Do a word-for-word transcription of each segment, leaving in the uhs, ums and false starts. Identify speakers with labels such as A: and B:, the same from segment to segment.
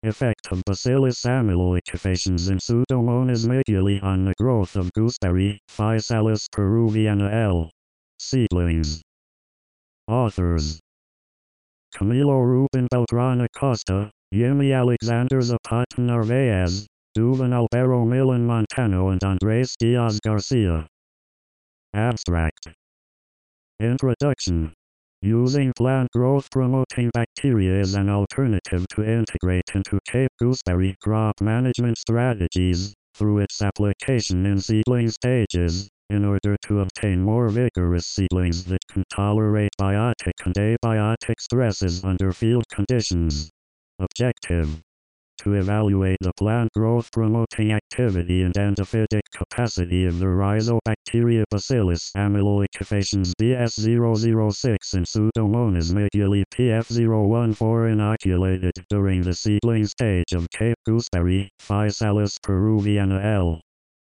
A: Effect of Bacillus amyloications in Pseudomonas migili on the growth of gooseberry, Physalis peruviana L. seedlings. Authors: Camilo Ruben Beltrán Acosta, Yimi Alexander Zapata Narvaez, Duvan Albero Milan Montano and Andres Diaz Garcia. Abstract. Introduction. Using plant growth-promoting bacteria is an alternative to integrate into Cape gooseberry crop management strategies, through its application in seedling stages, in order to obtain more vigorous seedlings that can tolerate biotic and abiotic stresses under field conditions. Objective: to evaluate the plant growth-promoting activity and endophytic capacity of the Rhizobacteria Bacillus amyloications B S zero zero six and Pseudomonas migili P F zero one four inoculated during the seedling stage of Cape gooseberry, Physalis peruviana L.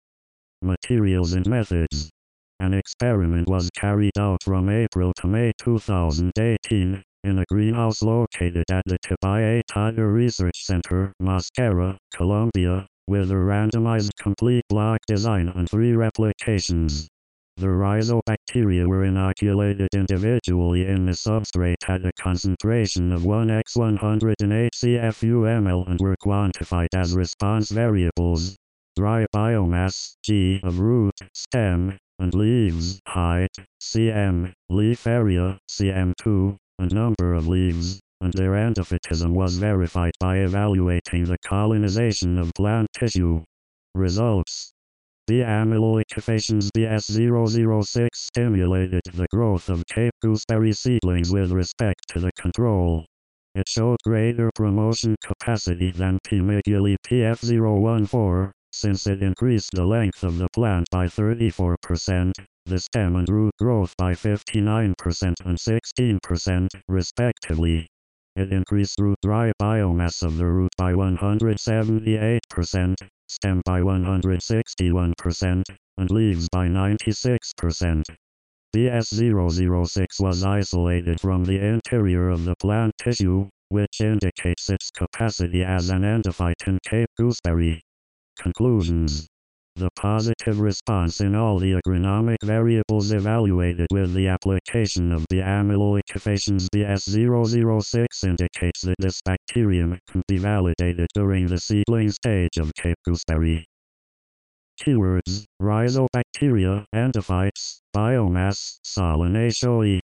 A: Materials and methods. An experiment was carried out from April to May two thousand eighteen, in a greenhouse located at the Tibaye Tiger Research Center, Mosquera, Colombia, with a randomized complete block design and three replications. The rhizobacteria were inoculated individually in the substrate at a concentration of one by one hundred eight C F U M L and were quantified as response variables: dry biomass, G, of root, stem, and leaves, height, cm, leaf area, C M two, and number of leaves, and their endophytism was verified by evaluating the colonization of plant tissue. Results: the amyloications B S zero zero six stimulated the growth of Cape gooseberry seedlings with respect to the control. It showed greater promotion capacity than P. migili P F zero one four, since it increased the length of the plant by thirty-four percent, the stem and root growth by fifty-nine percent and sixteen percent, respectively. It increased root dry biomass of the root by one hundred seventy-eight percent, stem by one hundred sixty-one percent, and leaves by ninety-six percent. B S zero zero six was isolated from the interior of the plant tissue, which indicates its capacity as an endophyte in Cape gooseberry. Conclusions. The positive response in all the agronomic variables evaluated with the application of the amyloications B S zero zero six indicates that this bacterium can be validated during the seedling stage of Cape gooseberry. Keywords: Rhizobacteria, endophytes, biomass, Solanacea.